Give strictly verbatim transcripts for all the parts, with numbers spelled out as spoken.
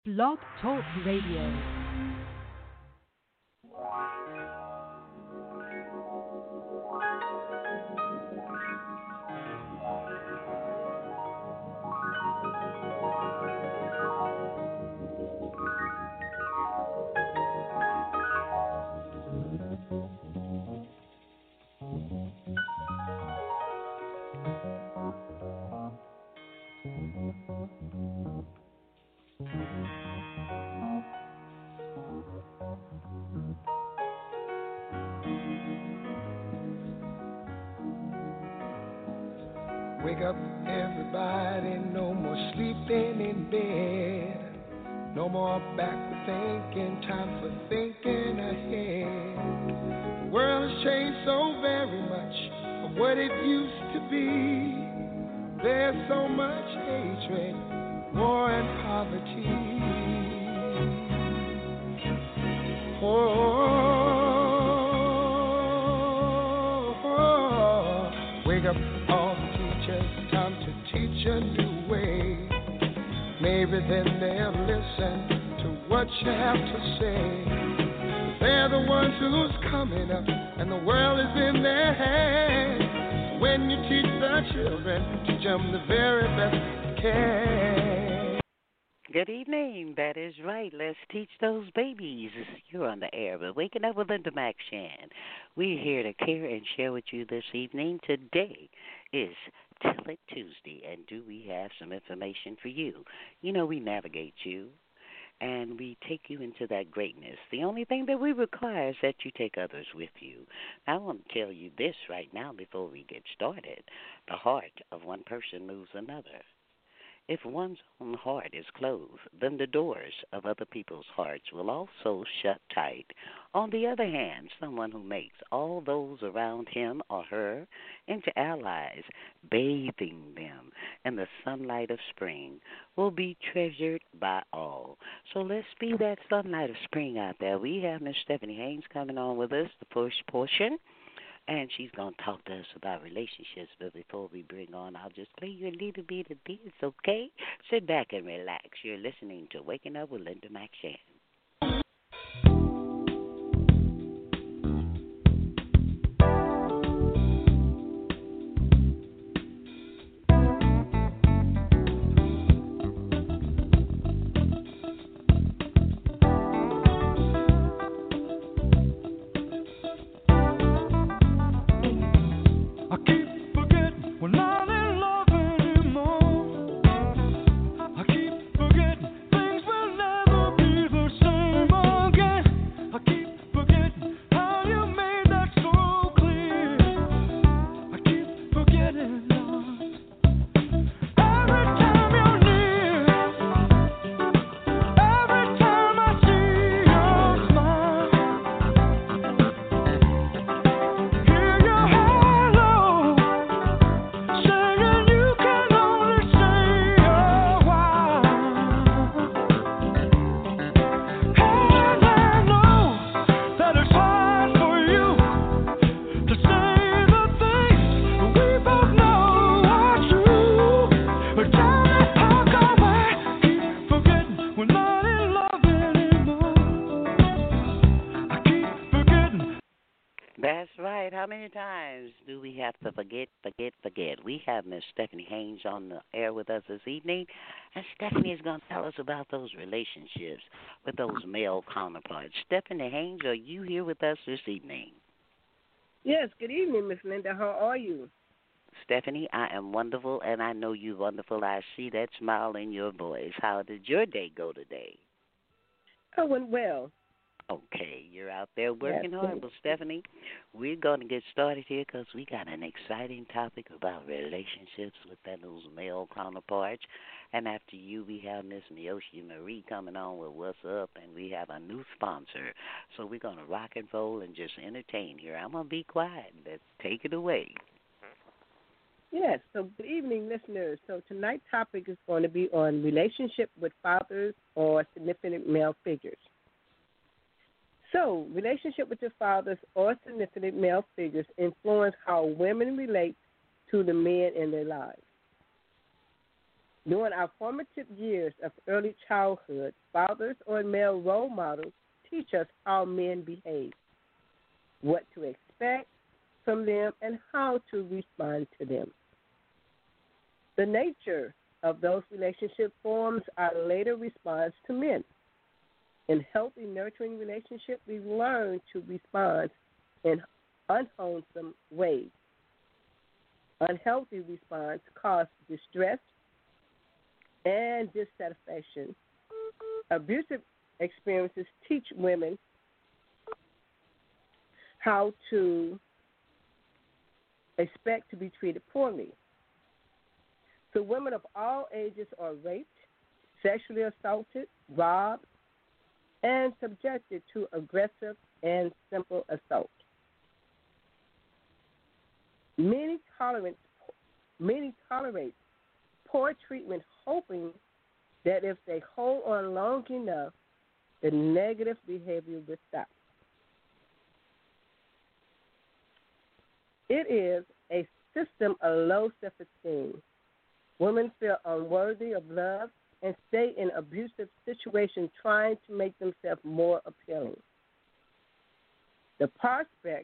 Blog Talk Radio. Wake up, everybody, no more sleeping in bed. No more backward thinking, time for thinking ahead. The world has changed so very much from what it used to be. There's so much hatred, war and poverty. Oh, oh, oh. Wake up, all time to teach a new way. Maybe then they'll listen to what you have to say. They're the ones who's coming up, and the world is in their hands. When you teach the children, teach them the very best you can. Good evening. That is right. Let's teach those babies. You're on the air with Waking Up with Linda McShan. We're here to care and share with you this evening. Today is Tell It Tuesday, and do we have some information for you? You know, we navigate you, and we take you into that greatness. The only thing that we require is that you take others with you. I want to tell you this right now before we get started. The heart of one person moves another. If one's own heart is closed, then the doors of other people's hearts will also shut tight. On the other hand, someone who makes all those around him or her into allies, bathing them in the sunlight of spring, will be treasured by all. So let's be that sunlight of spring out there. We have Miss Stephanie Haynes coming on with us, the first portion. And she's going to talk to us about relationships. But before we bring on, I'll just play you a little bit of this, okay? Sit back and relax. You're listening to Waking Up with Linda McShan. Forget, forget, forget. We have Miss Stephanie Haynes on the air with us this evening, and Stephanie is going to tell us about those relationships with those male counterparts. Stephanie Haynes, are you here with us this evening? Yes, good evening, Miss Linda. How are you? Stephanie, I am wonderful, and I know you're wonderful. I see that smile in your voice. How did your day go today? Oh, went well. Okay, you're out there working yes, hard. Well, Stephanie, we're going to get started here because we got an exciting topic about relationships with that, those male counterparts. And after you, we have Miss Miyoshi Marie coming on with What's Up, and we have a new sponsor. So we're going to rock and roll and just entertain here. I'm going to be quiet. Let's take it away. Yes, so good evening, listeners. So tonight's topic is going to be on relationship with fathers or significant male figures. So, relationship with your fathers or significant male figures influence how women relate to the men in their lives. During our formative years of early childhood, fathers or male role models teach us how men behave, what to expect from them, and how to respond to them. The nature of those relationship forms our later response to men. In healthy, nurturing relationships, we learn to respond in unwholesome ways. Unhealthy response cause distress and dissatisfaction. Abusive experiences teach women how to expect to be treated poorly. So women of all ages are raped, sexually assaulted, robbed, and subjected to aggressive and simple assault. Many tolerate, many tolerate poor treatment, hoping that if they hold on long enough, the negative behavior will stop. It is a system of low self-esteem. Women feel unworthy of love and stay in abusive situations trying to make themselves more appealing. The prospect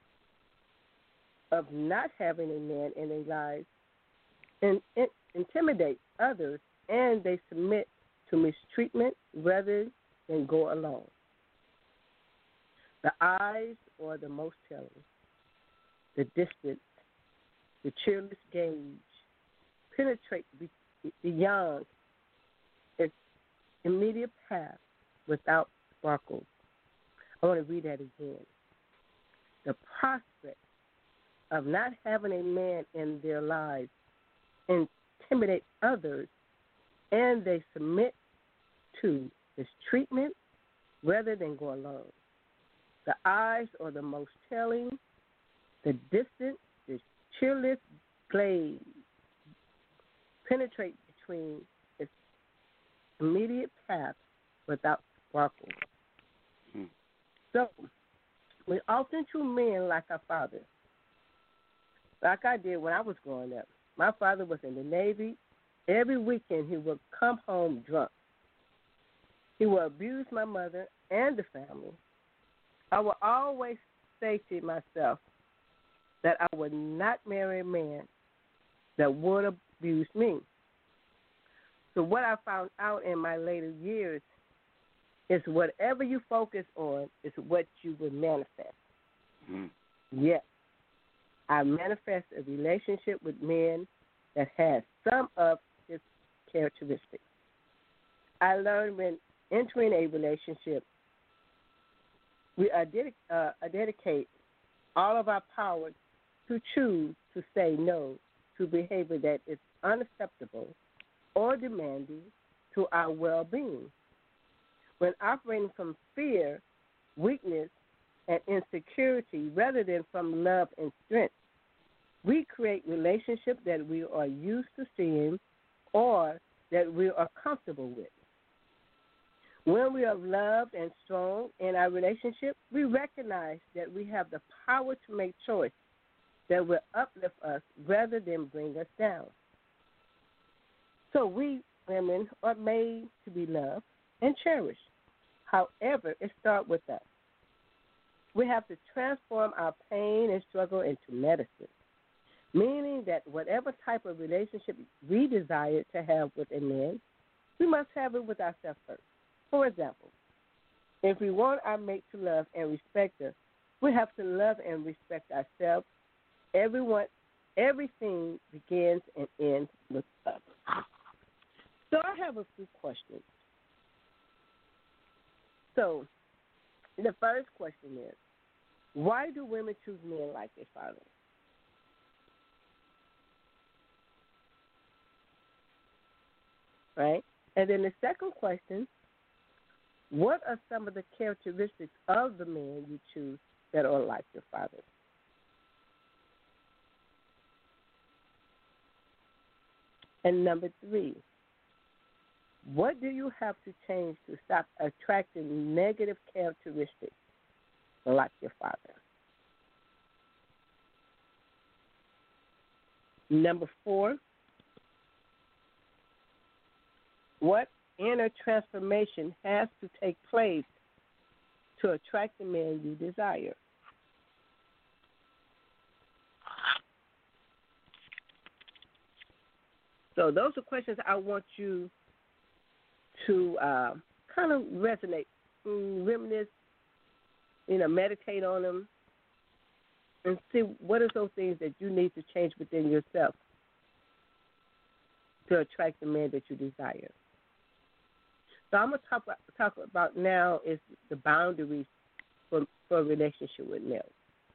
of not having a man in their lives in, in, intimidates others, and they submit to mistreatment rather than go alone. The eyes are the most telling. The distance, the cheerless gaze, penetrate beyond its immediate path without sparkles. I want to read that again. The prospect of not having a man in their lives intimidate others, and they submit to his treatment rather than go alone. The eyes are the most telling. The distant, the cheerless glaze penetrate between its immediate path without sparkle. Hmm. So, we often treat men like our father, like I did when I was growing up. My father was in the Navy. Every weekend he would come home drunk. He would abuse my mother and the family. I would always say to myself that I would not marry a man that would abuse me. So what I found out in my later years is whatever you focus on is what you will manifest. Mm. Yes. I manifest a relationship with men that has some of his characteristics. I learned when entering a relationship, we are dedic- uh, dedicate all of our power to choose to say no to behavior that is unacceptable or demanding to our well-being. When operating from fear, weakness, and insecurity rather than from love and strength, we create relationships that we are used to seeing or that we are comfortable with. When we are loved and strong in our relationship, we recognize that we have the power to make choices that will uplift us rather than bring us down. So we women are made to be loved and cherished. However, it starts with us. We have to transform our pain and struggle into medicine, meaning that whatever type of relationship we desire to have with a man, we must have it with ourselves first. For example, if we want our mate to love and respect us, we have to love and respect ourselves. Everyone, everything begins and ends with us. So I have a few questions. So the first question is, why do women choose men like their father? Right? And then the second question, what are some of the characteristics of the men you choose that are like your father? And number three, what do you have to change to stop attracting negative characteristics like your father? Number four, What inner transformation has to take place to attract the man you desire? So those are questions I want you to uh, kind of resonate, mm, reminisce, you know, meditate on them, and see what are those things that you need to change within yourself to attract the man that you desire. So I'm going to talk about, talk about now is the boundaries for, for a relationship with males.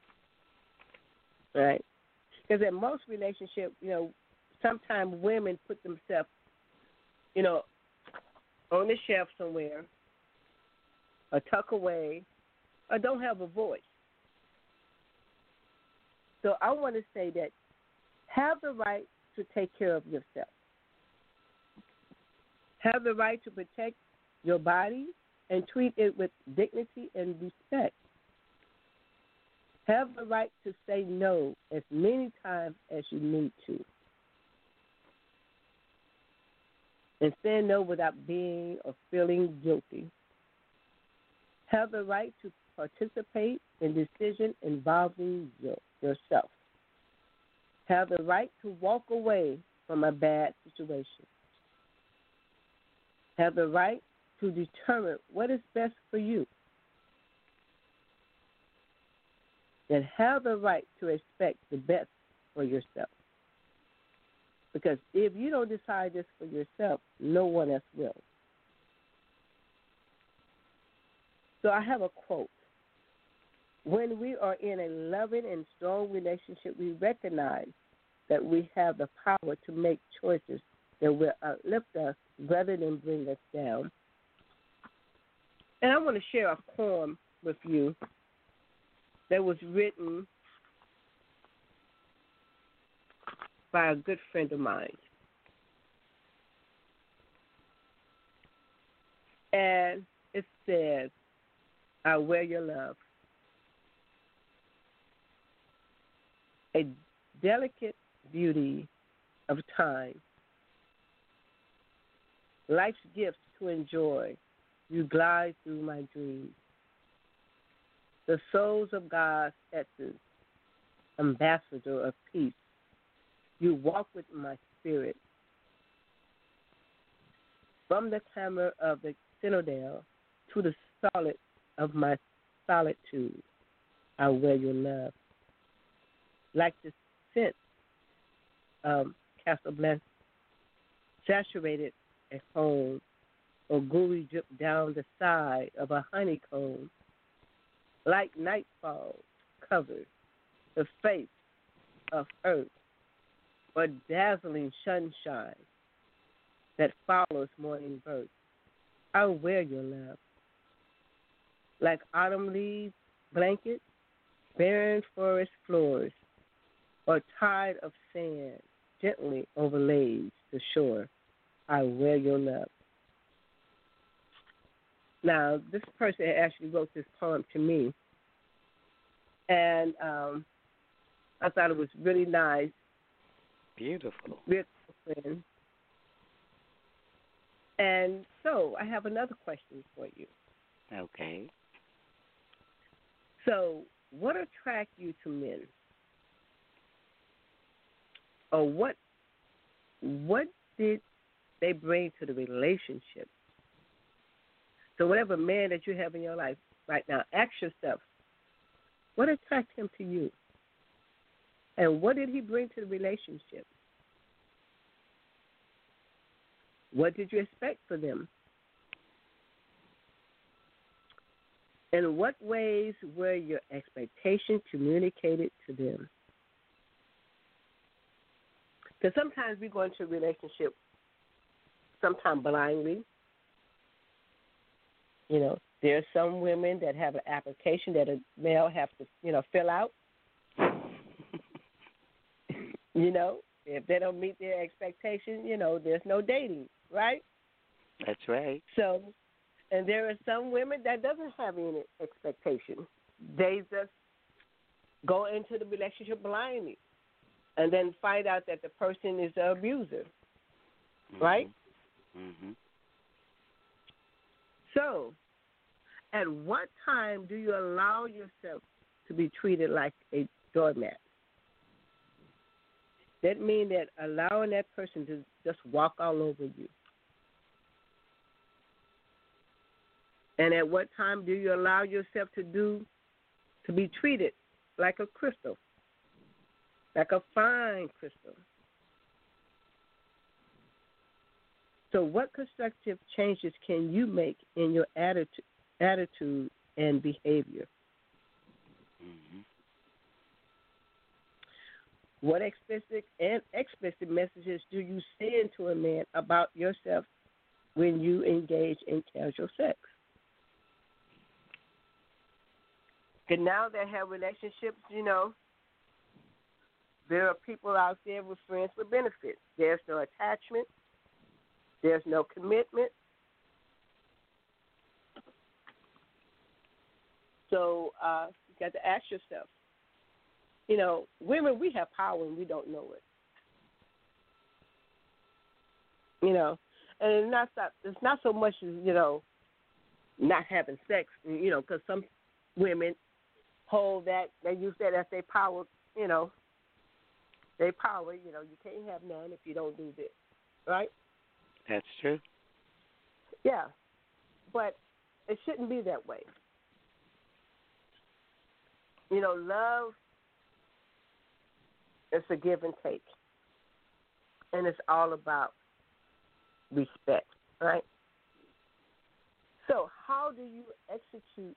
Right? Because in most relationships, you know, sometimes women put themselves, you know, on the shelf somewhere, or tuck away, or don't have a voice. So I want to say that have the right to take care of yourself. Have the right to protect your body and treat it with dignity and respect. Have the right to say no as many times as you need to. And say no without being or feeling guilty. Have the right to participate in decisions involving your, yourself. Have the right to walk away from a bad situation. Have the right to determine what is best for you. And have the right to expect the best for yourself. Because if you don't decide this for yourself, no one else will. So I have a quote. When we are in a loving and strong relationship, we recognize that we have the power to make choices that will uplift us rather than bring us down. And I want to share a poem with you that was written by a good friend of mine. And it says, I wear your love. A delicate beauty of time. Life's gifts to enjoy. You glide through my dreams. The souls of God's essence, ambassador of peace. You walk with my spirit. From the clamor of the citadel to the solid of my solitude, I wear your love. Like the scent of Casablanca, saturated at home, or gooey drip down the side of a honeycomb, like nightfall covered the face of earth, or dazzling sunshine that follows morning birth. I wear your love. Like autumn leaves, blankets, barren forest floors, or tide of sand gently overlays the shore. I wear your love. Now, this person actually wrote this poem to me, and um, I thought it was really nice. Beautiful. Beautiful. And so I have another question for you. Okay. So what attracts you to men? Or what what did they bring to the relationship? So whatever man that you have in your life right now, ask yourself, what attracts him to you? And what did he bring to the relationship? What did you expect for them? In what ways were your expectations communicated to them? Because sometimes we go into a relationship sometimes blindly. You know, there are some women that have an application that a male has to, you know, fill out. You know, if they don't meet their expectation, you know, there's no dating, right? That's right. So, and there are some women that doesn't have any expectation. They just go into the relationship blindly and then find out that the person is an abuser, mm-hmm. right? Mm-hmm. So, at what time do you allow yourself to be treated like a doormat? That means that allowing that person to just walk all over you. And at what time do you allow yourself to do to be treated like a crystal, like a fine crystal? So what constructive changes can you make in your attitude, attitude and behavior? Mm-hmm. What explicit and explicit messages do you send to a man about yourself when you engage in casual sex? And now they have relationships, you know, there are people out there with friends with benefits. There's no attachment. There's no commitment. So uh, you got to ask yourself, you know, women, we have power and we don't know it. You know, and it's not, it's not so much as, you know, not having sex, you know, because some women hold that, they use that as their power, you know, their power, you know, you can't have none if you don't do this, right? That's true. Yeah, but it shouldn't be that way. You know, love is a give and take, and it's all about respect, right? So how do you execute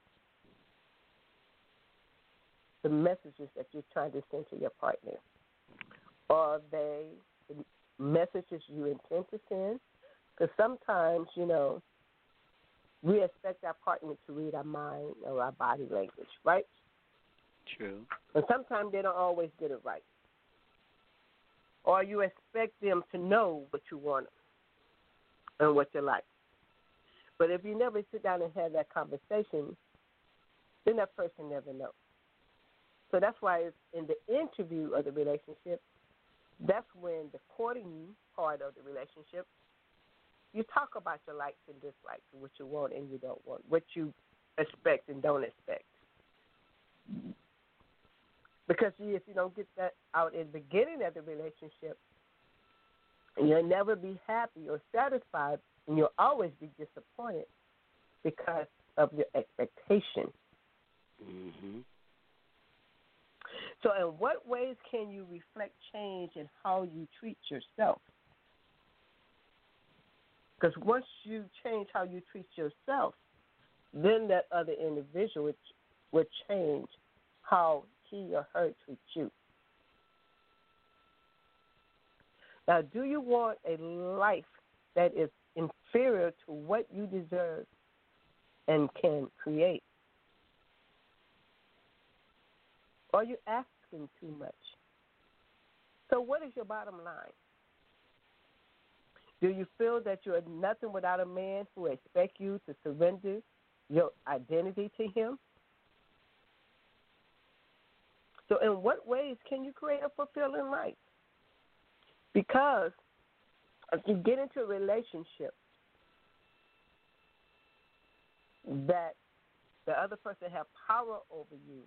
the messages that you're trying to send to your partner? Are they the messages you intend to send? Because sometimes, you know, we expect our partner to read our mind or our body language, right? True. And sometimes they don't always get it right. Or you expect them to know what you want and what you like. But if you never sit down and have that conversation, then that person never knows. So that's why it's in the interview of the relationship, that's when the courting part of the relationship, you talk about your likes and dislikes, what you want and you don't want, what you expect and don't expect. Because if you don't get that out in the beginning of the relationship, you'll never be happy or satisfied, and you'll always be disappointed because of your expectation. Mm-hmm. So in what ways can you reflect change in how you treat yourself? Because once you change how you treat yourself, then that other individual would, would change how he or her treats you. Now, do you want a life that is inferior to what you deserve and can create? Or are you asking too much? So what is your bottom line? Do you feel that you're nothing without a man who expects you to surrender your identity to him? So in what ways can you create a fulfilling life? Because if you get into a relationship that the other person has power over you,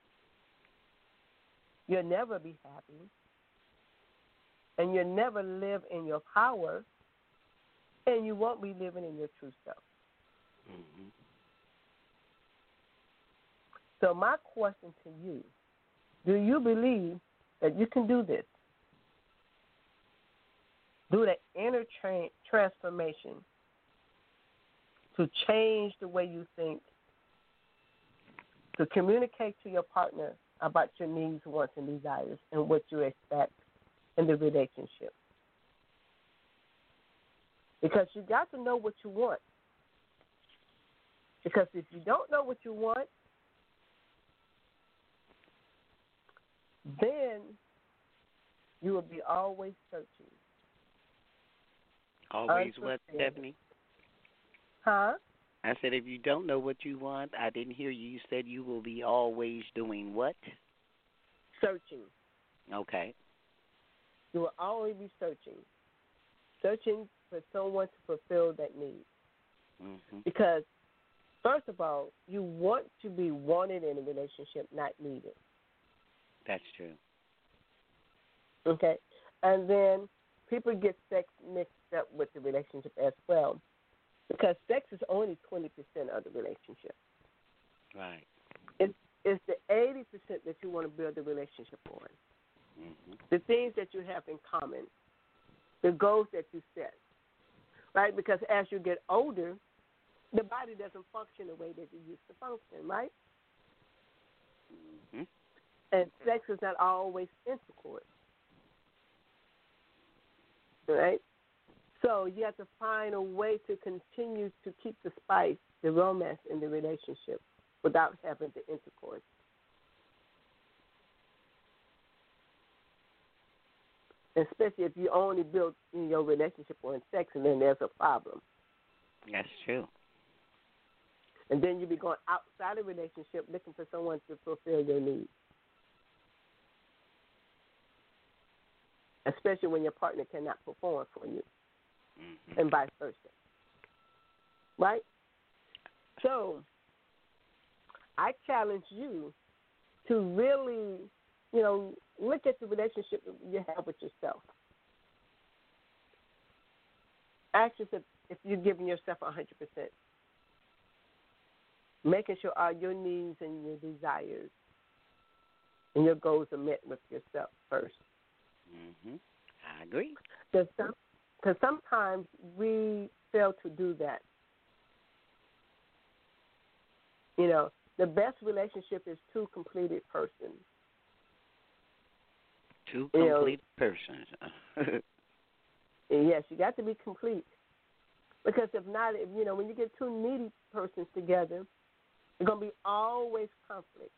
you'll never be happy, and you'll never live in your power, and you won't be living in your true self. Mm-hmm. So my question to you, do you believe that you can do this? Do the inner tra- transformation to change the way you think, to communicate to your partner about your needs, wants, and desires, and what you expect in the relationship. Because you got to know what you want. Because if you don't know what you want, then you will be always searching. Always what, Stephanie? Huh? I said, if you don't know what you want, I didn't hear you. You said you will be always doing what? Searching. Okay. You will always be searching. Searching for someone to fulfill that need. Mm-hmm. Because, first of all, you want to be wanted in a relationship, not needed. That's true. Okay? And then people get sex mixed up with the relationship as well, because sex is only twenty percent of the relationship. Right. It's, it's the eighty percent that you want to build the relationship on. Mm-hmm. The things that you have in common, the goals that you set, right? Because as you get older, the body doesn't function the way that it used to function, right? Mm-hmm. And sex is not always intercourse, right? So you have to find a way to continue to keep the spice, the romance in the relationship without having the intercourse. Especially if you only build in your relationship on sex, and then there's a problem. That's true. And then you be going outside a relationship looking for someone to fulfill your needs. Especially when your partner cannot perform for you, mm-hmm. and vice versa. Right? So I challenge you to really, you know, look at the relationship you have with yourself. Ask yourself if you're giving yourself one hundred percent. Making sure all your needs and your desires and your goals are met with yourself first. Mm-hmm. I agree. Because some, sometimes we fail to do that. You know, the best relationship is two completed persons. Two You complete know, persons. Yes, you got to be complete. Because if not, if, you know, when you get two needy persons together, there's going to be always conflict.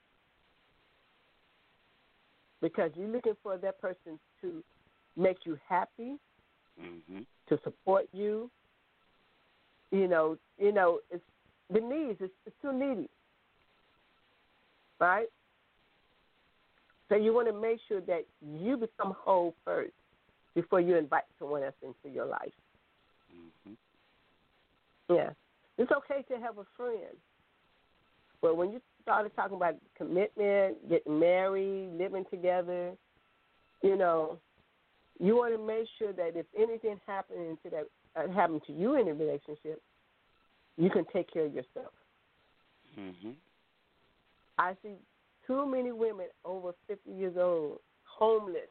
Because you're looking for that person to make you happy, mm-hmm. to support you. You know, you know, it's the needs. It's, it's too needy, right? So you want to make sure that you become whole first before you invite someone else into your life. Mm-hmm. Yeah, it's okay to have a friend, but when you started talking about commitment, getting married, living together, you know, you want to make sure that if anything happening to that uh, happened to you in a relationship, you can take care of yourself. Mm-hmm. I see too many women over fifty years old, homeless,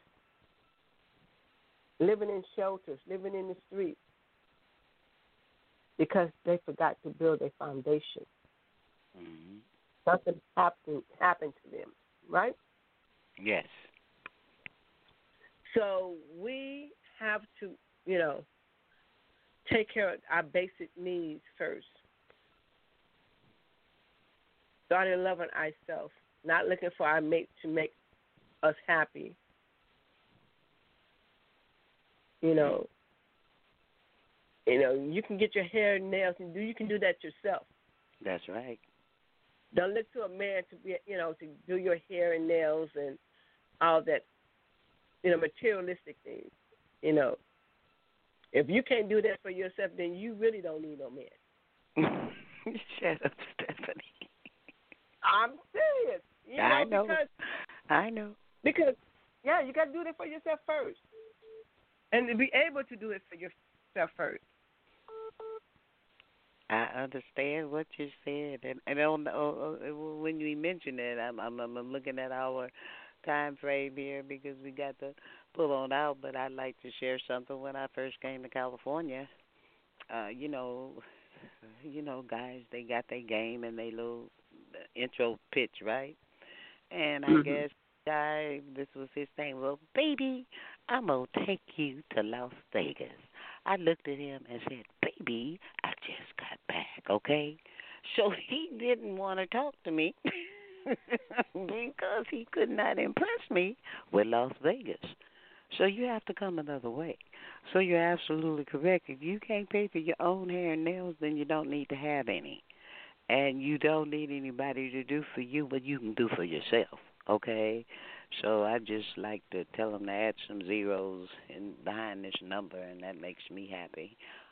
living in shelters, living in the streets, because they forgot to build a foundation. Mm-hmm. Something happened happened to them, right? Yes. So we have to, you know, take care of our basic needs first. Starting loving ourselves, not looking for our mate to make us happy. You know, you know, you can get your hair and nails, and do you can do that yourself. That's right. Don't look to a man to be, you know, to do your hair and nails and all that, you know, materialistic things. You know, if you can't do that for yourself, then you really don't need no man. Shut up, Stephanie. I'm serious. You know, I know. Because, I know. Because, yeah, you got to do that for yourself first. And to be able to do it for yourself first. I understand what you said, and and on, on, when you mentioned it, I'm, I'm I'm looking at our time frame here because we got to pull on out. But I'd like to share something. When I first came to California, uh, you know, you know, guys, they got their game and they little intro pitch, right? And I Mm-hmm. guess guy, this was his thing. Well, baby, I'm gonna take you to Las Vegas. I looked at him and said, baby, I just got back, okay? So he didn't want to talk to me because he could not impress me with Las Vegas. So you have to come another way. So you're absolutely correct. If you can't pay for your own hair and nails, then you don't need to have any. And you don't need anybody to do for you what you can do for yourself, okay? So I just like to tell them to add some zeros in behind this number, and that makes me happy.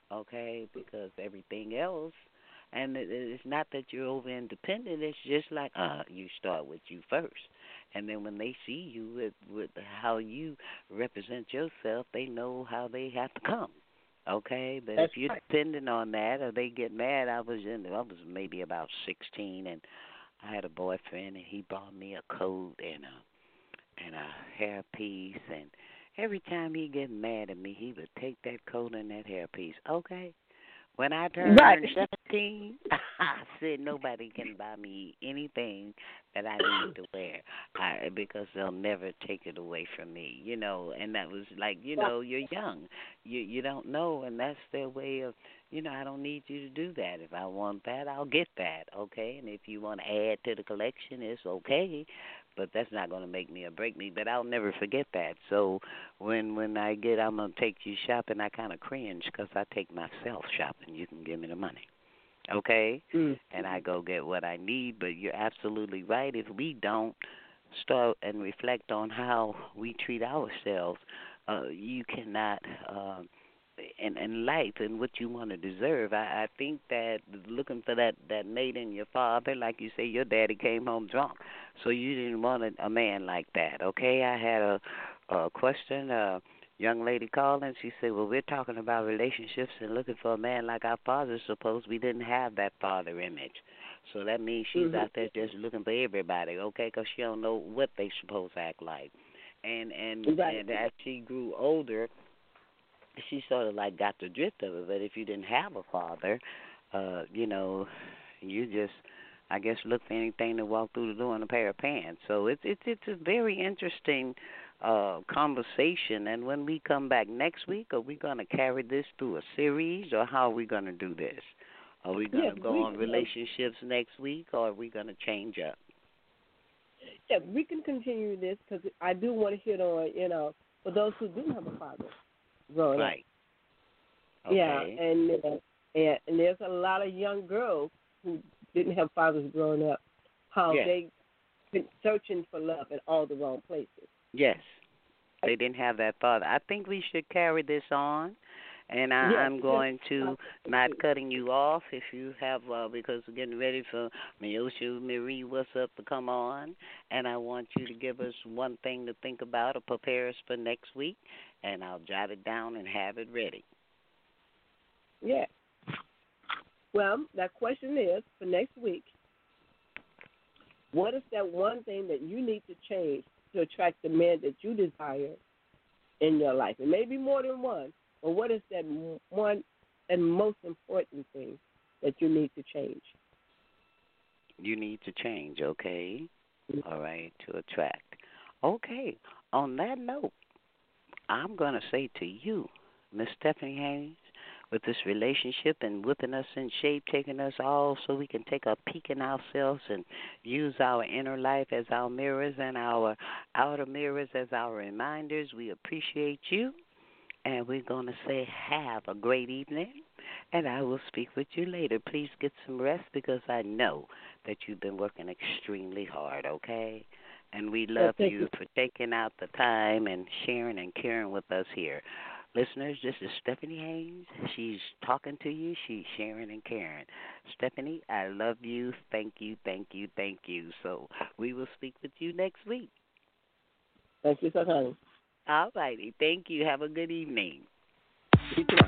okay? Because everything else, and it, it's not that you're over independent. It's just like uh, you start with you first, and then when they see you with with how you represent yourself, they know how they have to come. Okay, but if That's you're right. depending on that, or they get mad, I was in, I was maybe about sixteen, and I had a boyfriend, and he bought me a coat and a and a hairpiece, and every time he get mad at me, he would take that coat and that hairpiece. Okay, when I Right. turned seventeen, I said nobody can buy me anything that I need to wear I, because they'll never take it away from me, you know. And that was like, you know, you're young. You you don't know, and that's their way of, you know, I don't need you to do that. If I want that, I'll get that, okay? And if you want to add to the collection, it's okay, but that's not going to make me or break me. But I'll never forget that. So when when I get, I'm gonna take you shopping, I kind of cringe because I take myself shopping. You can give me the money, okay? Mm. And I go get what I need. But you're absolutely right. If we don't start and reflect on how we treat ourselves, uh, you cannot. Um, in, in life and what you want to deserve. I, I think that looking for that, that mate in your father, like you say, your daddy came home drunk, so you didn't want a, a man like that, okay? I had a, a question. A young lady called and she said, well, we're talking about relationships and looking for a man like our father. Suppose we didn't have that father image. So that means she's Mm-hmm. out there just looking for everybody, okay, because she don't know what they supposed to act like. And, and, Right. and as she grew older, she sort of like got the drift of it. But if you didn't have a father, uh, you know, you just, I guess, look for anything to walk through the door in a pair of pants. So it's it's it's a very interesting uh, conversation. And when we come back next week, are we going to carry this through a series, or how are we going to do this? Are we going Yes, to go we on relationships next week, or are we going to change up? yeah, we can continue this because I do want to hit on, you know, for those who do have a father growing up. Right. Yeah, Okay. and, uh, and and there's a lot of young girls who didn't have fathers growing up, how Yeah. they been searching for love in all the wrong places. Yes. They didn't have that father. I think we should carry this on, and I, Yes, I'm because going to not cutting you off if you have uh, because we're getting ready for Miosha Marie What's Up to come on, and I want you to give us one thing to think about or prepare us for next week, and I'll jot it down and have it ready. yeah. Well, that question is for next week. What is that one thing that you need to change to attract the man that you desire in your life? It may be more than one, but what is that one and most important thing that you need to change? You need to change, okay? All right, to attract. Okay, on that note, I'm going to say to you, Miss Stephanie Haynes, with this relationship and whipping us in shape, taking us all so we can take a peek in ourselves and use our inner life as our mirrors and our outer mirrors as our reminders. We appreciate you, and we're going to say have a great evening, and I will speak with you later. Please get some rest because I know that you've been working extremely hard, okay? And we love thank you you. for taking out the time and sharing and caring with us here. Listeners, this is Stephanie Haynes. She's talking to you. She's sharing and caring. Stephanie, I love you. Thank you, thank you, thank you. So we will speak with you next week. Thank you so much. All righty. Thank you. Have a good evening. You too.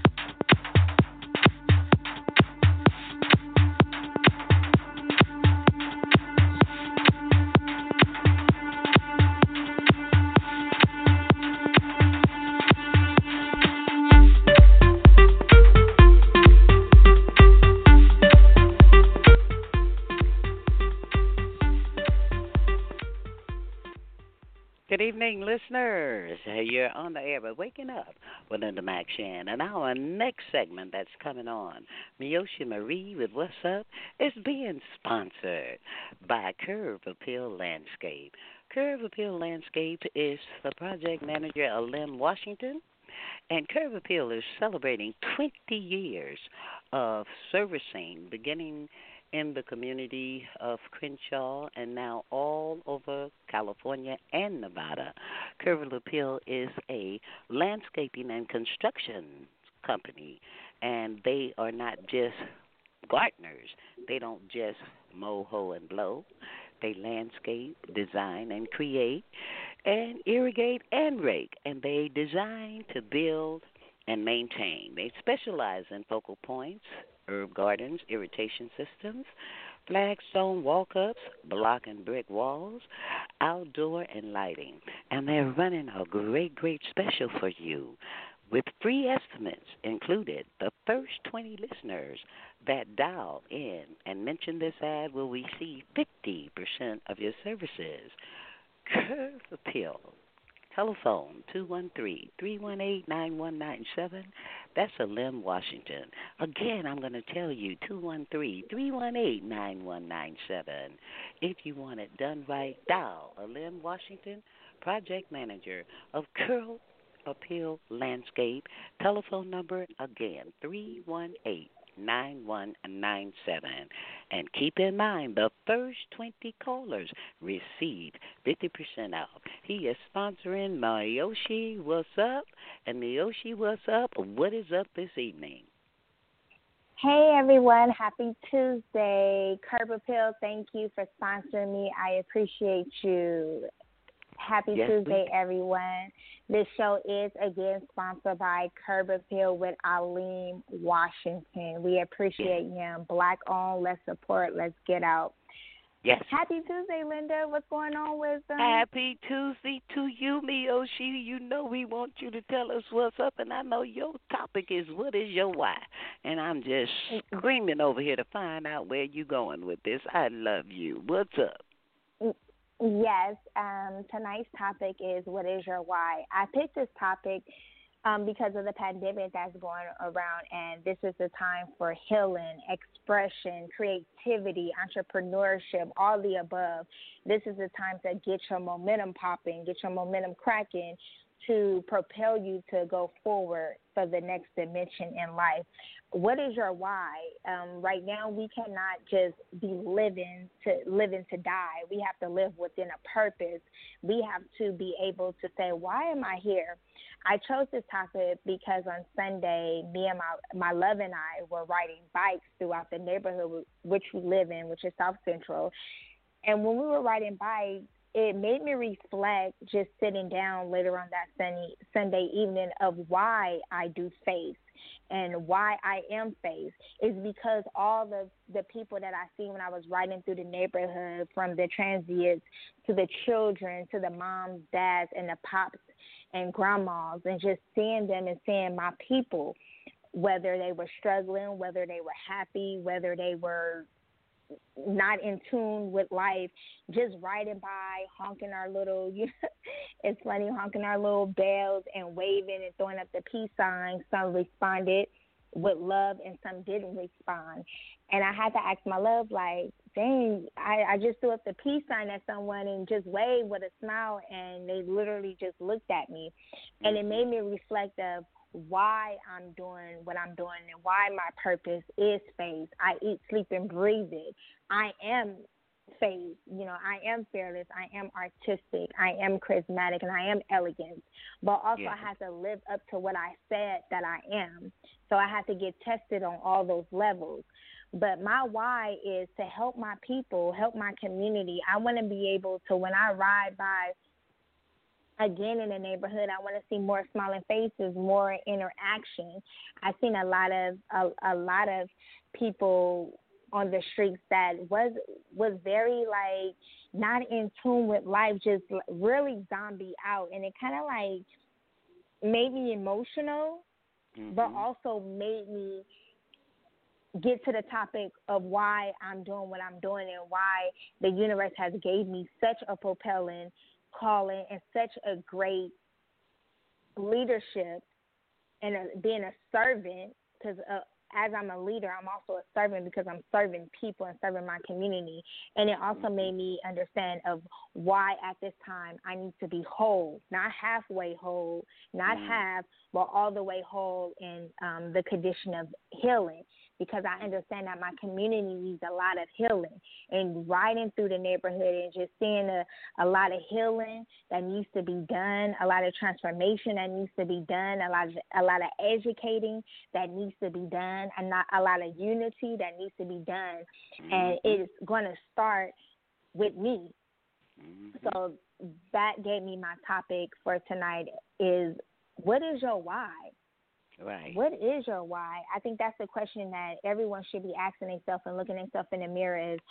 Good evening, listeners. You're on the air, but waking up with Linda Mac Shan. And our next segment that's coming on, Miosha Marie with What's Up, is being sponsored by Curve Appeal Landscape. Curve Appeal Landscape is the project manager of Lynn Washington, and Curve Appeal is celebrating twenty years of servicing, beginning in the community of Crenshaw and now all over California and Nevada. Curve Appeal is a landscaping and construction company, and they are not just gardeners. They don't just mow, hoe, and blow. They landscape, design, and create, and irrigate and rake, and they design to build and maintain. They specialize in focal points, herb gardens, irrigation systems, flagstone walk-ups, block and brick walls, outdoor and lighting. And they're running a great, great special for you with free estimates included. The first twenty listeners that dial in and mention this ad will receive fifty percent of your services. Curve Appeal. Telephone two one three, three one eight, nine one nine seven. That's Alim, Washington. Again, I'm going to tell you, two one three, three one eight, nine one nine seven. If you want it done right, dial Alim, Washington, project manager of Curl Appeal Landscape. Telephone number, again, three one eight, nine one nine seven. And keep in mind, the first twenty callers receive fifty percent off. He is sponsoring Miyoshi What's Up. And Miyoshi What's Up? What is up this evening? Hey, everyone. Happy Tuesday. Curb Appeal, thank you for sponsoring me. I appreciate you. Happy Yes, Tuesday, we- everyone. This show is, again, sponsored by Curb Appeal with Alim, Washington. We appreciate him. Black-owned. Let's support. Let's get out. Yes. Happy Tuesday, Linda. What's going on with um? Happy Tuesday to you, Miyoshi. You know we want you to tell us what's up, and I know your topic is what is your why. And I'm just screaming over here to find out where you going with this. I love you. What's up? Yes, um, tonight's topic is what is your why? I picked this topic um, because of the pandemic that's going around, and this is the time for healing, expression, creativity, entrepreneurship, all the above. This is the time to get your momentum popping, get your momentum cracking, to propel you to go forward for the next dimension in life. What is your why? Um, right now, we cannot just be living to living to die. We have to live within a purpose. We have to be able to say, why am I here? I chose this topic because on Sunday, me and my, my love and I were riding bikes throughout the neighborhood which we live in, which is South Central. And when we were riding bikes, it made me reflect just sitting down later on that sunny, Sunday evening of why I do faith and why I am faith is because all the, the people that I see when I was riding through the neighborhood, from the transients to the children to the moms, dads, and the pops and grandmas, and just seeing them and seeing my people, whether they were struggling, whether they were happy, whether they were not in tune with life, just riding by, honking our little, you know, it's funny, honking our little bells and waving and throwing up the peace signs. Some responded with love and some didn't respond. And I had to ask my love, like, dang, I, I just threw up the peace sign at someone and just waved with a smile, and they literally just looked at me. And it made me reflect of why I'm doing what I'm doing and why my purpose is faith. I eat, sleep, and breathe it. I am faith. You know, I am fearless. I am artistic. I am charismatic, and I am elegant. But also Yeah. I have to live up to what I said that I am. So I have to get tested on all those levels. But my why is to help my people, help my community. I want to be able to, when I ride by again in the neighborhood, I want to see more smiling faces, more interaction. I've seen a lot of a, a lot of people on the streets that was was very like not in tune with life, just really zombie out, and it kind of like made me emotional, Mm-hmm. but also made me get to the topic of why I'm doing what I'm doing and why the universe has gave me such a propelling calling and such a great leadership and a, being a servant, because uh, as I'm a leader, I'm also a servant because I'm serving people and serving my community. And it also made me understand of why at this time I need to be whole, not halfway whole, not mm. half, but all the way whole in um, the condition of healing. because I understand that my community needs a lot of healing. And riding through the neighborhood and just seeing a, a lot of healing that needs to be done, a lot of transformation that needs to be done, a lot of, a lot of educating that needs to be done, and not a lot of unity that needs to be done. Mm-hmm. And it's going to start with me. Mm-hmm. So that gave me my topic for tonight is, what is your why? Right. What is your why? I think that's the question that everyone should be asking themselves and looking themselves in the mirror is,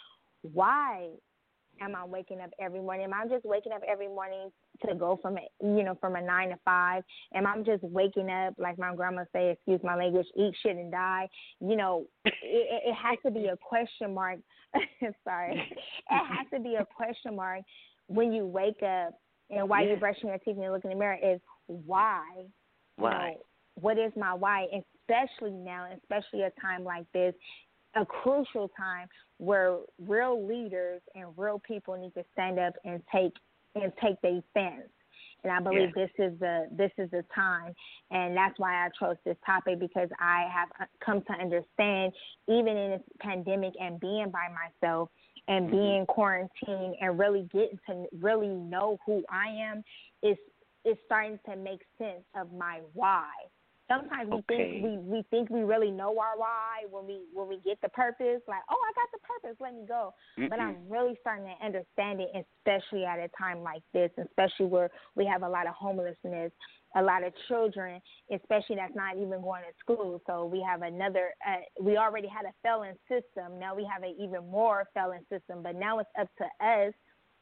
why am I waking up every morning? Am I just waking up every morning to go from, you know, from a nine to five? Am I just waking up, like my grandma say, excuse my language, eat shit and die? You know, it, it has to be a question mark. Sorry. It has to be a question mark when you wake up and while yeah. you're brushing your teeth and you look in the mirror is why? Why? You know, what is my why? Especially now, especially a time like this, a crucial time where real leaders and real people need to stand up and take and take their stance. And I believe yeah. this is the this is the time, and that's why I chose this topic, because I have come to understand, even in this pandemic and being by myself and mm-hmm. being quarantined and really getting to really know who I am, is is starting to make sense of my why. Sometimes we okay. think we, we think we really know our why when we when we get the purpose, like, oh, I got the purpose, let me go. Mm-mm. But I'm really starting to understand it, especially at a time like this, especially where we have a lot of homelessness, a lot of children, especially that's not even going to school. So we have another, uh, we already had a felon system. Now we have an even more felon system. But now it's up to us,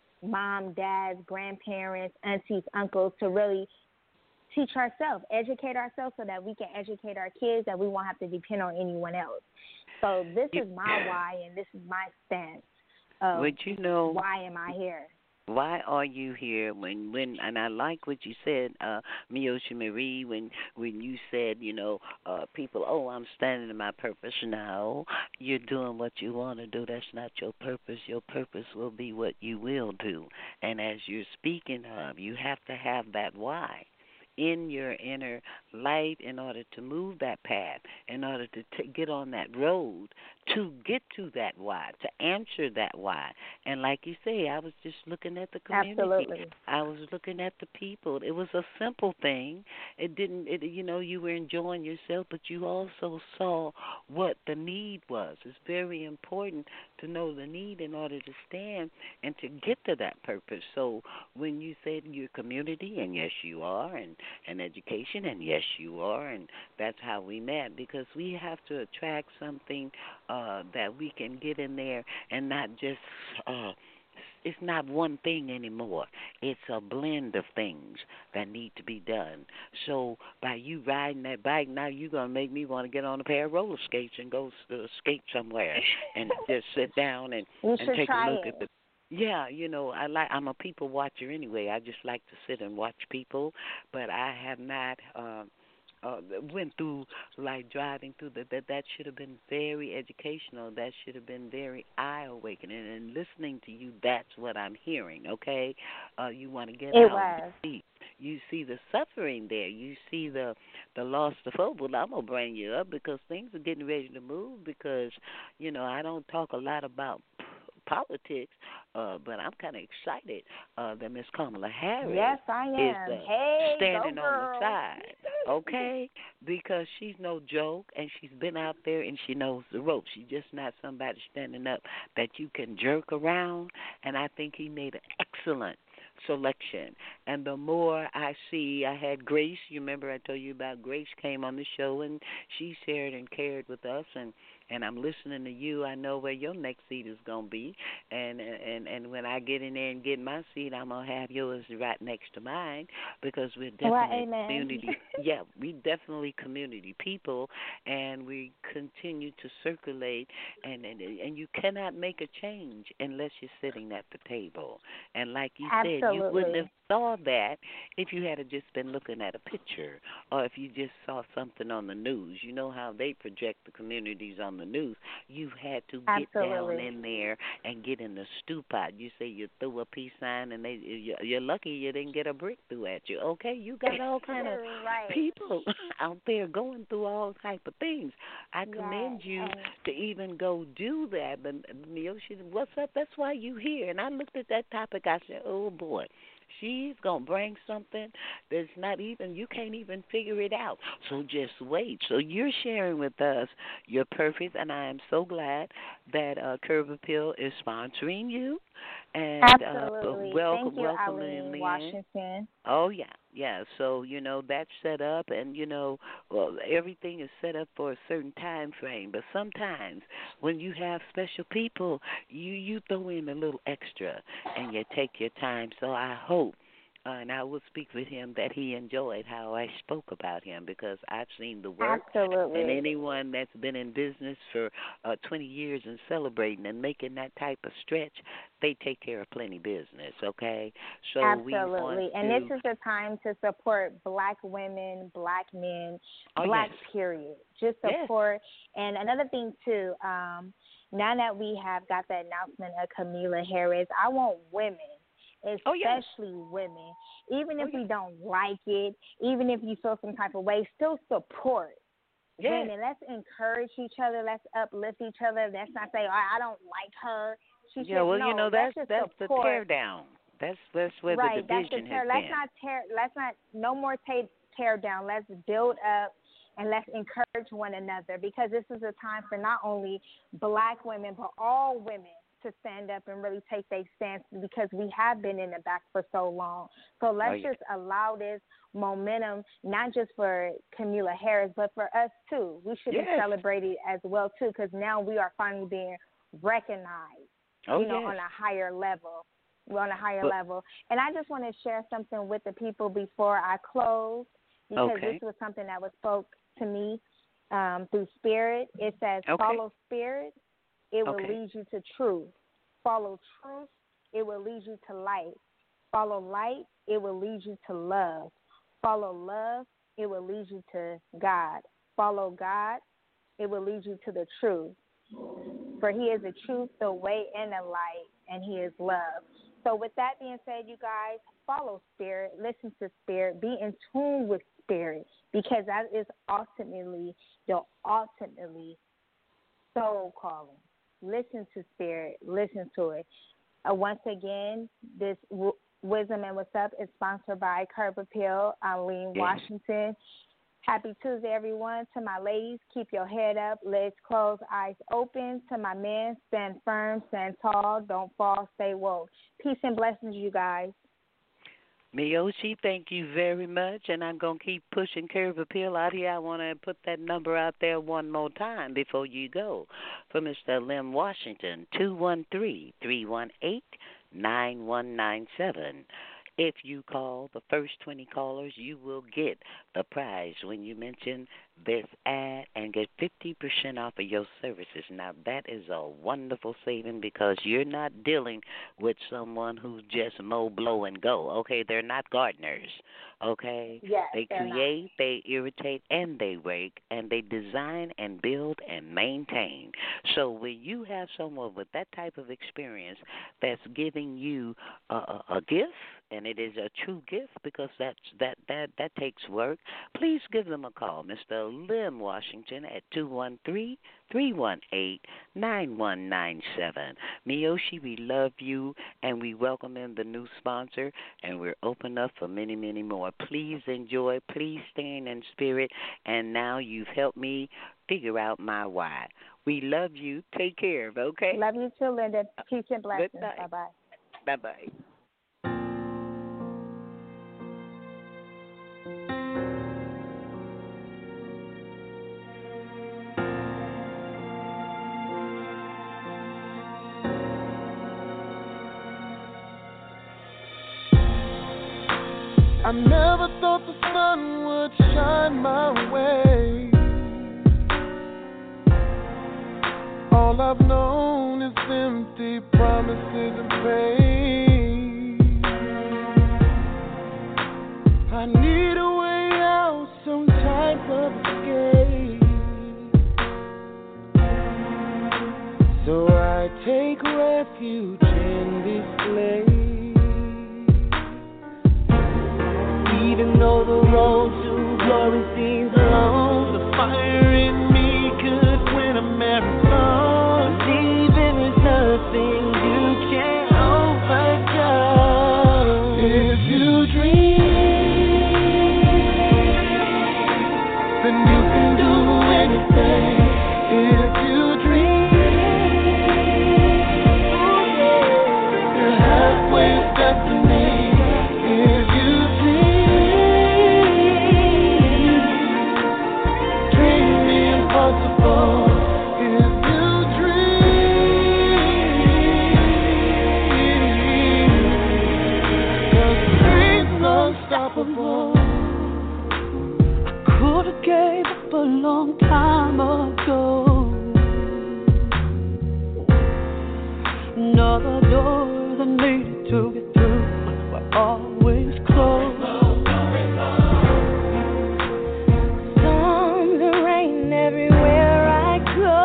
mom, dads, grandparents, aunties, uncles, to really teach ourselves, educate ourselves so that we can educate our kids, that we won't have to depend on anyone else. So this is my why, and this is my stance of Would you know, why am I here? Why are you here? When, when, and I like what you said, uh, Miosha Marie, when, when you said, you know, uh, people, oh, I'm standing in my purpose. No, you're doing what you want to do. That's not your purpose. Your purpose will be what you will do. And as you're speaking of, you have to have that why in your inner light in order to move that path, in order to t- get on that road, to get to that why, to answer that why. And like you say, I was just looking at the community. Absolutely. I was looking at the people. It was a simple thing. It didn't, it, you know, you were enjoying yourself, but you also saw what the need was. It's very important to know the need in order to stand and to get to that purpose. So when you said your community, and yes, you are, and and education, and yes, you are, and that's how we met, because we have to attract something uh, that we can get in there and not just, uh, it's not one thing anymore. It's a blend of things that need to be done. So by you riding that bike, now you're going to make me want to get on a pair of roller skates and go uh, skate somewhere and just sit down and, and take a look it. at the Yeah, you know, I like. I'm a people watcher anyway. I just like to sit and watch people, but I have not uh, uh, went through like driving through the, that. That should have been very educational. That should have been very eye awakening. And listening to you, that's what I'm hearing. Okay, uh, you want to get it out. Was. And see. You see the suffering there. You see the the loss of hope. Well, I'm gonna bring you up because things are getting ready to move. Because you know I don't talk a lot about politics, uh, but I'm kind of excited uh, that Miss Kamala Harris yes, I am. is uh, hey, standing go on girl. the side, okay? Because she's no joke, and she's been out there, and she knows the ropes. She's just not somebody standing up that you can jerk around, and I think he made an excellent selection. And the more I see, I had Grace, you remember I told you about Grace came on the show, and she shared and cared with us, and and I'm listening to you. I know where your next seat is going to be. And, and and when I get in there and get my seat, I'm going to have yours right next to mine because we're definitely well, community. Yeah, we definitely community people, and we continue to circulate. And, and, and you cannot make a change unless you're sitting at the table. And like you Absolutely. said, you wouldn't have saw that if you had just been looking at a picture or if you just saw something on the news. You know how they project the communities on on the news. You've had to get Absolutely. down in there and get in the stew pot. You say you threw a peace sign, and they you're lucky you didn't get a brick through at you. Okay, you got all kind of right. people out there going through all type of things. I commend yes. you and to even go do that. But Miyoshi, what's up? That's why you here. And I looked at that topic. I said, oh boy. She's going to bring something that's not even, you can't even figure it out. So just wait. So you're sharing with us your purpose, and I am so glad that uh, Curb Appeal is sponsoring you. And Absolutely. Uh, welcome, Thank you, welcome Eileen in. Washington. Oh, yeah, yeah. So, you know, that's set up, and, you know, well, everything is set up for a certain time frame. But sometimes when you have special people, you, you throw in a little extra, and you take your time. So I hope, uh, and I will speak with him, that he enjoyed how I spoke about him, because I've seen the work. Absolutely. And anyone that's been in business for uh, twenty years and celebrating and making that type of stretch, they take care of plenty business, okay? So Absolutely. we and to, this is the time to support black women, black men, oh, black yes. period. Just support. Yes. And another thing, too, um, now that we have got the announcement of Kamala Harris, I want women, especially oh, yes. women, even if oh, we don't like it, even if you feel some type of way, still support. Yes. Women, let's encourage each other. Let's uplift each other. Let's not say, oh, I don't like her. She yeah, should, well, no, you know, that's that's the support. tear down. That's that's where right, the division that's the tear. has Let's been. not tear. Let's not. No more tear tear down. Let's build up, and let's encourage one another, because this is a time for not only black women but all women to stand up and really take their stance, because we have been in the back for so long. So let's oh, yeah. just allow this momentum, not just for Kamala Harris, but for us too. We should yes. be celebrated as well too, because now we are finally being recognized. Oh, you know, yes. on a higher level. We're on a higher but, level. And I just want to share something with the people before I close, because okay. this was something that was spoke to me um, through Spirit. It says, okay. follow Spirit, it will okay. lead you to truth. Follow truth, it will lead you to light. Follow light, it will lead you to love. Follow love, it will lead you to God. Follow God, it will lead you to the truth. For he is the truth, the way, and the light, and he is love. So with that being said, you guys, follow Spirit, listen to Spirit, be in tune with Spirit, because that is ultimately, the ultimately soul calling. Listen to Spirit, listen to it. Uh, once again, this w- Wisdom and What's Up is sponsored by Curb Appeal, Eileen Washington. Happy Tuesday, everyone. To my ladies, keep your head up, legs closed, eyes open. To my men, stand firm, stand tall, don't fall, stay woke. Peace and blessings, you guys. Miyoshi, thank you very much, and I'm going to keep pushing Curb Appeal out here. I want to put that number out there one more time before you go. For Mister Lim Washington, two one three, three one eight, nine one nine seven. If you call the first twenty callers, you will get the prize when you mention this ad and get fifty percent off of your services. Now, that is a wonderful saving, because you're not dealing with someone who's just mow, blow, and go. Okay, they're not gardeners. Okay? Yes, they create, they irritate, and they rake, and they design and build and maintain. So when you have someone with that type of experience that's giving you a, a, a gift, and it is a true gift, because that's, that, that, that takes work, please give them a call, Mister Lim Washington, at two one three, three one eight, nine one nine seven. Miyoshi, we love you, and we welcome in the new sponsor, and we're open up for many, many more. Please enjoy. Please stand in spirit, and now you've helped me figure out my why. We love you. Take care, okay? Love you too, Linda. Peace and blessings. Bye-bye. Bye-bye. I never thought the sun would shine my way. All I've known is empty promises and pain. I need a way out, some type of escape. take refuge in this place. Even though the road to glory seems long, the fire in me could win a marathon. Believing there's nothing you can't overcome. If you dream, then you can do anything. If you dream, you're halfway to destiny. If you dream, dream the impossible. If you dream, 'cause dreams unstoppable. Could've gave up a long time ago. Another door that needed to get through were always closed. Storms and rain everywhere I go,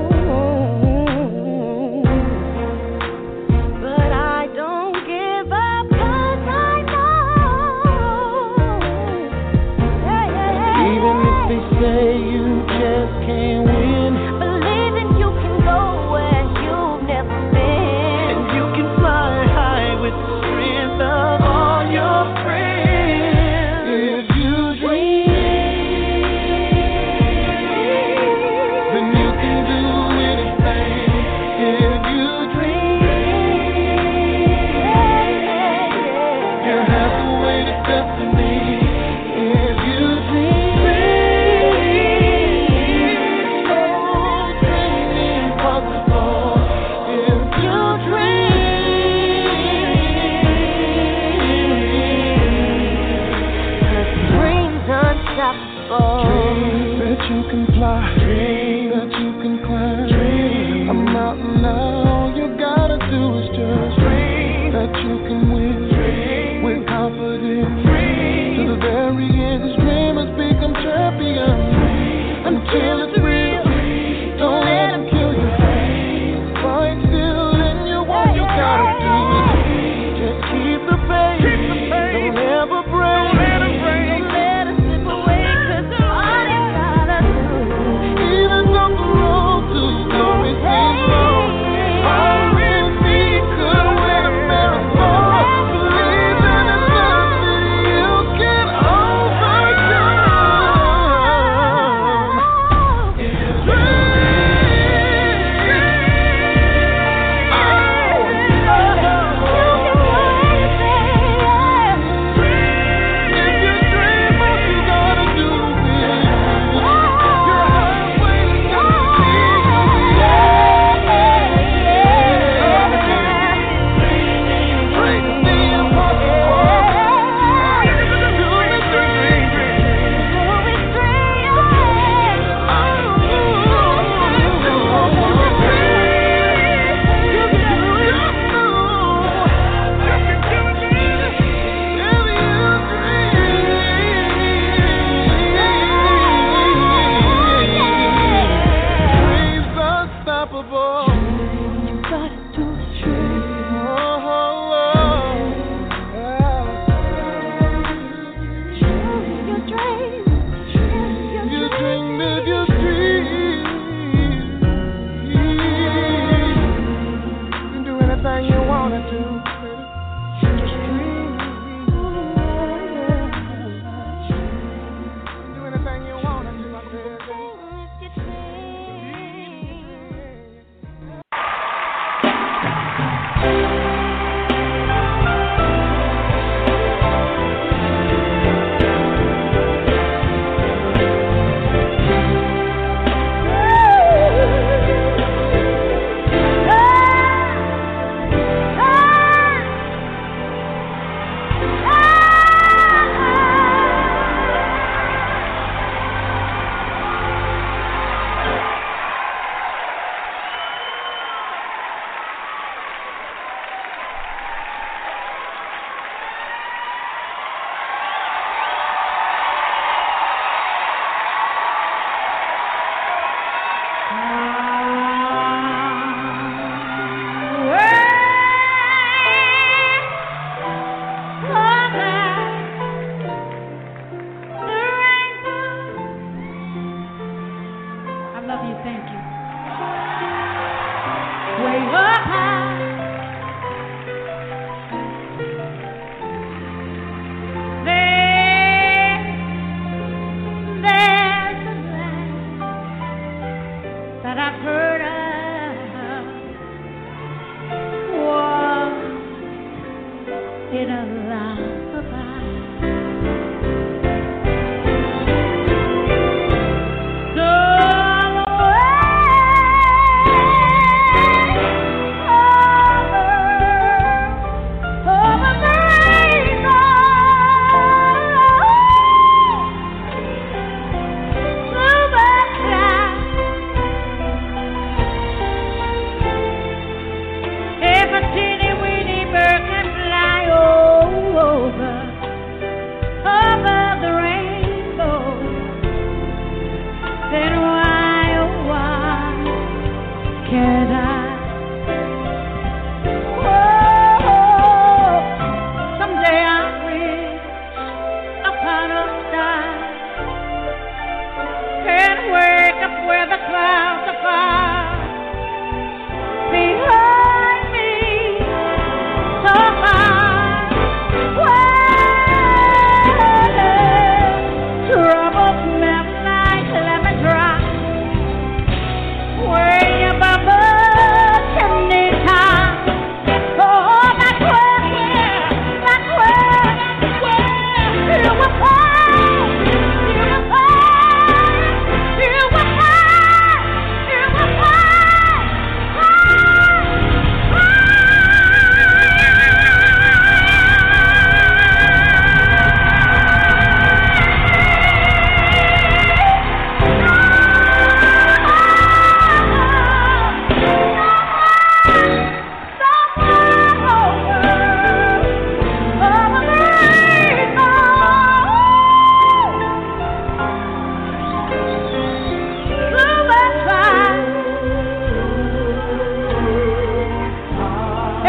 but I don't give up 'cause I know, yeah, yeah, yeah. Even if they say you just can't win, believing you can go where you've never been, and you can fly high with the strength of all your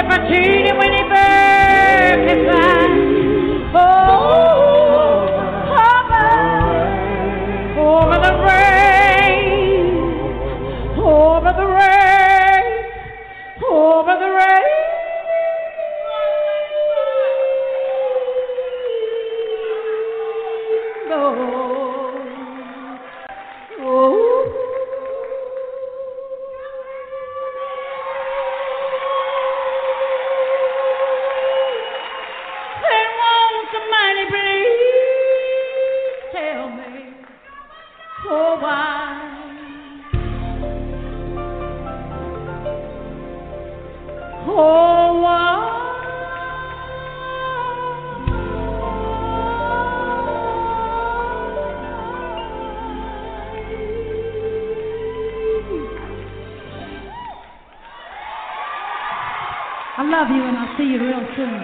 I love you, and I'll see you real soon.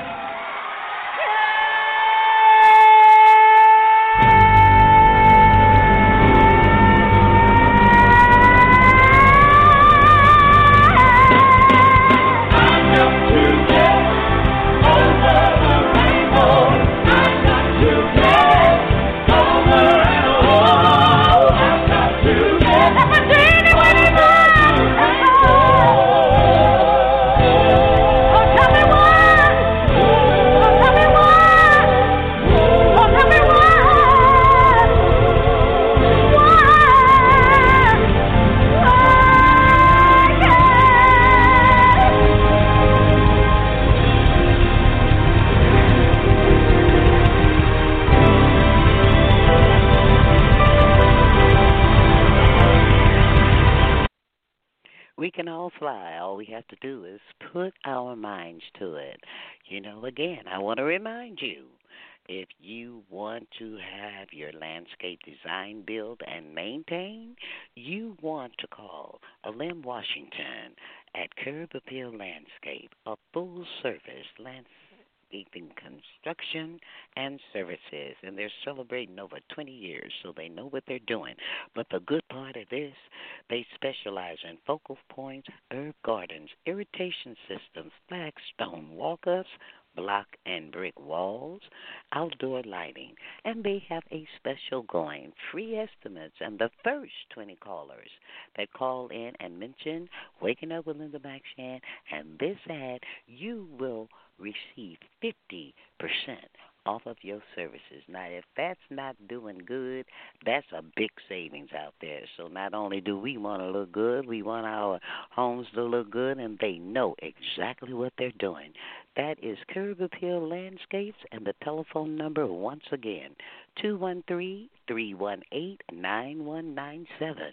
We can all fly. All we have to do is put our minds to it. You know, again, I want to remind you, if you want to have your landscape design, built, and maintained, you want to call Alim Washington at Curb Appeal Landscape, a full-service landscape. Construction and services, and they're celebrating over twenty years, so they know what they're doing. But the good part of this, they specialize in focal points, herb gardens, irrigation systems, flagstone walk-ups, block and brick walls, outdoor lighting, and they have a special going, free estimates, and the first twenty callers that call in and mention Waking Up with Linda McShann and this ad, you will receive fifty percent off of your services. Now, if that's not doing good, that's a big savings out there. So not only do we want to look good, we want our homes to look good, and they know exactly what they're doing. That is Curb Appeal Landscapes, and the telephone number, once again, two one three, three one eight, nine one nine seven.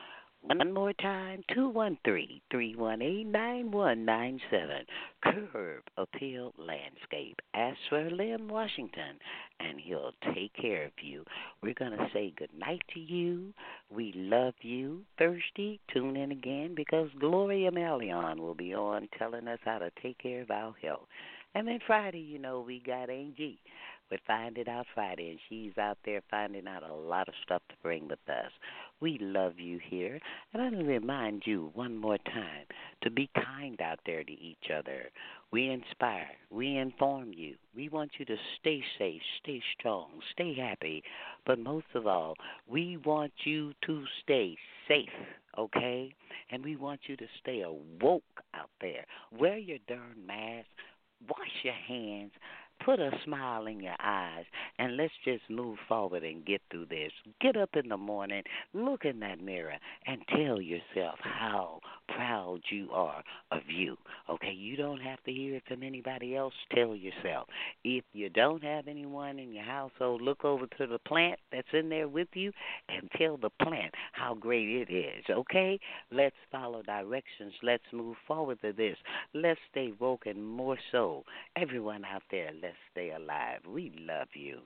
One more time, two one three, three one eight, nine one nine seven. Curb Appeal Landscape. Ask for Lim Washington, and he'll take care of you. We're going to say good night to you. We love you. Thursday, tune in again, because Gloria Melion will be on telling us how to take care of our health. And then Friday, you know, we got Angie with Find It Out Friday, and she's out there finding out a lot of stuff to bring with us. We love you here, and I want to remind you one more time to be kind out there to each other. We inspire. We inform you. We want you to stay safe, stay strong, stay happy, but most of all, we want you to stay safe, okay? And we want you to stay awoke out there. Wear your darn mask. Wash your hands. Put a smile in your eyes, and let's just move forward and get through this. Get up in the morning, look in that mirror, and tell yourself how proud you are of you. Okay, you don't have to hear it from anybody else. Tell yourself. If you don't have anyone in your household, look over to the plant that's in there with you and tell the plant how great it is. Okay, let's follow directions. Let's move forward to this. Let's stay woke, and more so, everyone out there, let's stay alive. We love you.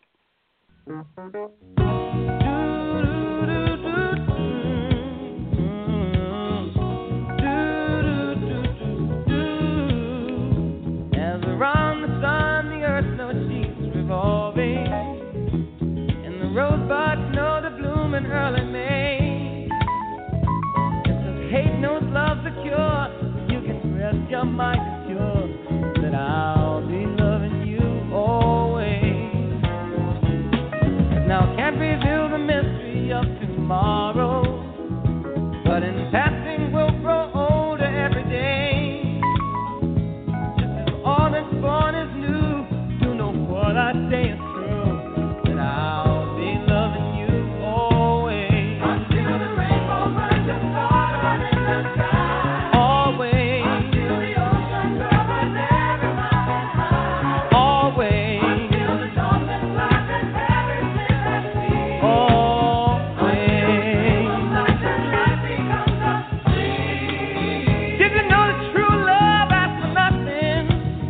As around the sun, the earth knows she's revolving, and the rosebuds know to bloom in early May. And since hate knows love's the cure, you can rest your mind assured. sure that I'll be loving you always. Now can't reveal the mystery of tomorrow, but in passing we'll grow older every day. Just as all that's born is new, you know what I say is true, that I'll be loving you always. Until the rainbow burns the stars in the sky. Always. Until the ocean covers every mountain high. Always. Until the dolphin flies and everything at sea. Always. Until life becomes a sea. Did you know that true love asks for nothing?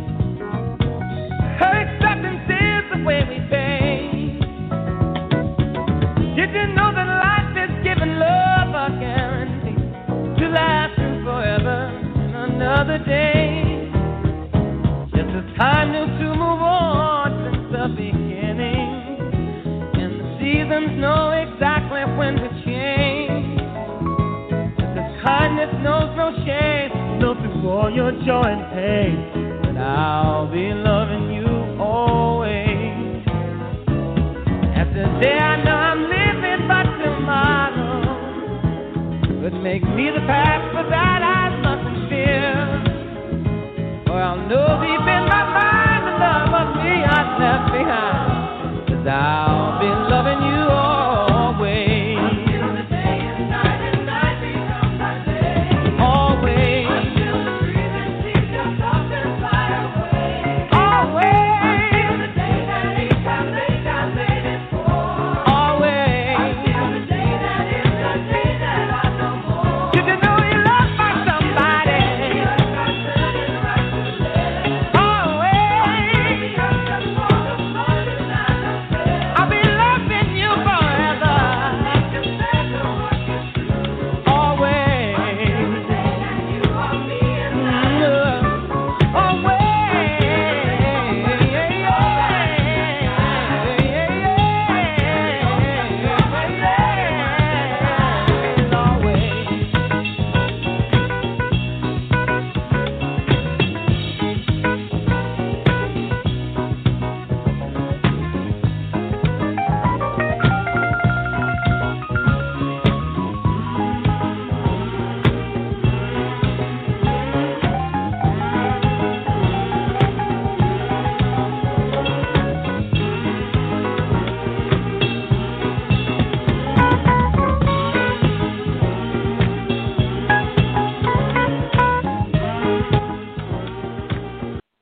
Her acceptance is the way we pay. Did you know that life is giving love a guarantee to last you forever and another day? Just as time knew to move on since the beginning, and the seasons know exactly when to change. Just as kindness knows no shame, know through all your joy and pain, that I'll be loving you always. As today I know I'm living, but tomorrow could make me the past, but that I mustn't fear. For I'll know deep in my mind the love of me I left behind, 'cause I'll